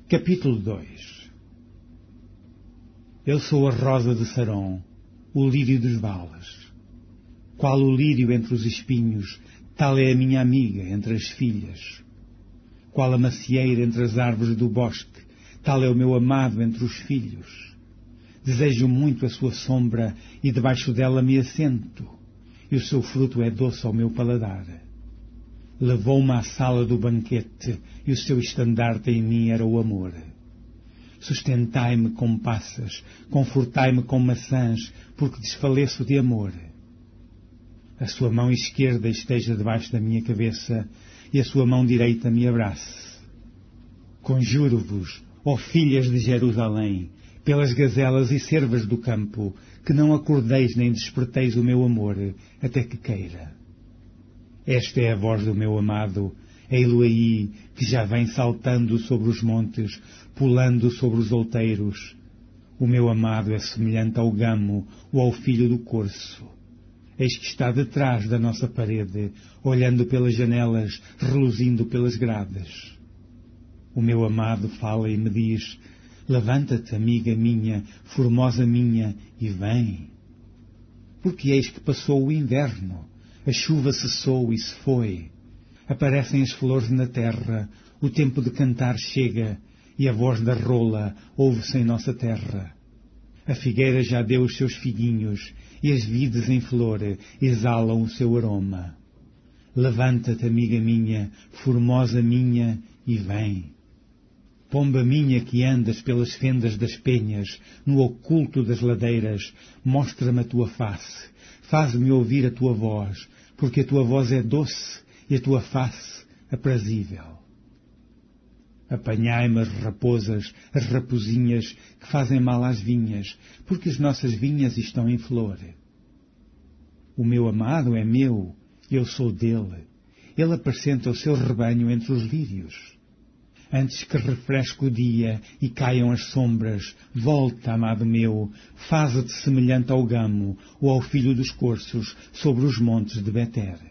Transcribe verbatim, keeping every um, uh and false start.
Capítulo dois. Eu sou a rosa de Saron, o lírio dos vales. Qual o lírio entre os espinhos, tal é a minha amiga entre as filhas. Qual a macieira entre as árvores do bosque, tal é o meu amado entre os filhos. Desejo muito a sua sombra e debaixo dela me assento, e o seu fruto é doce ao meu paladar. Levou-me à sala do banquete, e o seu estandarte em mim era o amor. Sustentai-me com passas, confortai-me com maçãs, porque desfaleço de amor. A sua mão esquerda esteja debaixo da minha cabeça, e a sua mão direita me abrace. Conjuro-vos, ó filhas de Jerusalém, pelas gazelas e cervas do campo, que não acordeis nem desperteis o meu amor, até que queira. Esta é a voz do meu amado, ei-lo aí, que já vem saltando sobre os montes, pulando sobre os outeiros. O meu amado é semelhante ao gamo ou ao filho do corso. Eis que está detrás da nossa parede, olhando pelas janelas, reluzindo pelas grades. O meu amado fala e me diz: levanta-te, amiga minha, formosa minha, e vem. Porque eis que passou o inverno, a chuva cessou e se foi. Aparecem as flores na terra, o tempo de cantar chega, e a voz da rola ouve-se em nossa terra. A figueira já deu os seus figuinhos, e as vides em flor exalam o seu aroma. Levanta-te, amiga minha, formosa minha, e vem. Pomba minha que andas pelas fendas das penhas, no oculto das ladeiras, mostra-me a tua face, faz-me ouvir a tua voz, porque a tua voz é doce e a tua face aprazível. Apanhai-me as raposas, as raposinhas que fazem mal às vinhas, porque as nossas vinhas estão em flor. O meu amado é meu, eu sou dele. Ele apacenta o seu rebanho entre os lírios. Antes que refresque o dia e caiam as sombras, volta, amado meu, faze-te semelhante ao gamo ou ao filho dos corços sobre os montes de Beter.